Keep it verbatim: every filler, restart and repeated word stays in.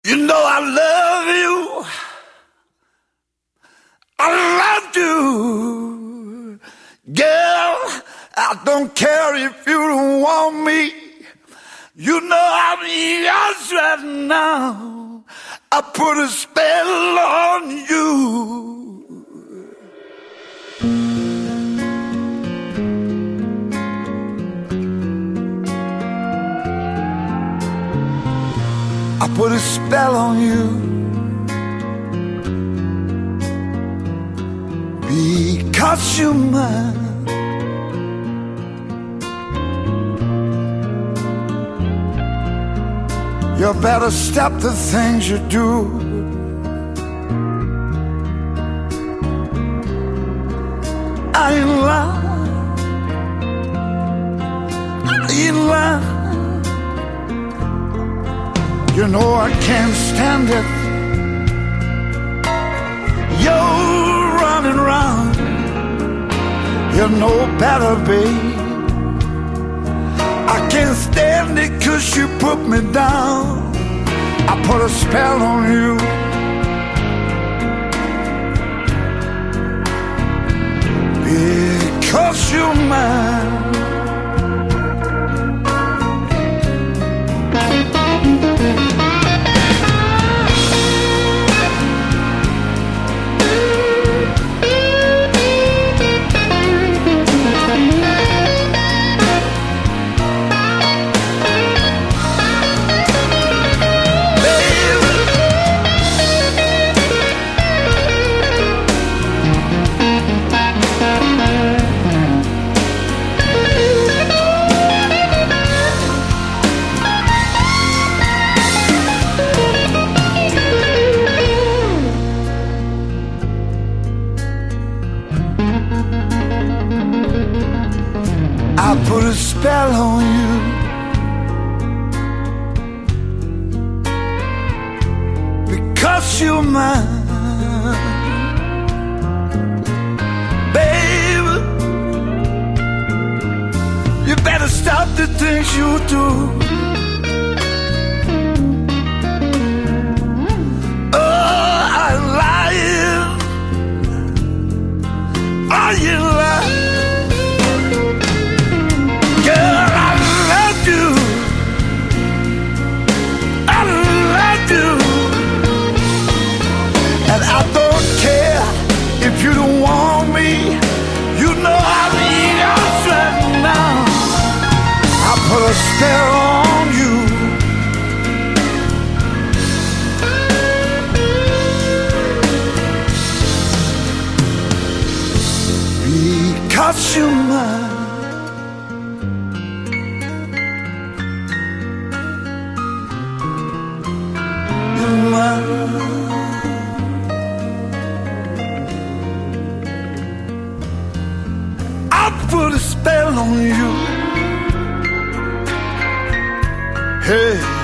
You know I love you. I love you. Girl, I don't care if you don't want me. You know I'm yours right now. I put a spell on you. I put a spell on you because you're mine. You better stop the things you do. I ain't lying. I ain't lying. You know I can't stand it. You're running around. You know better, babe. I can't stand it 'cause you put me down. I put a spell on you. Because you're mine. I put a spell on you. Because you're mine. Baby, you better stop the things you do. Oh, I'm lying. Are you lying? Girl, I love you. I love you. And I don't care if you don't want me. You know I'm yours right now. I put a spell on you. Because you're mine. I put a spell on you. Hey.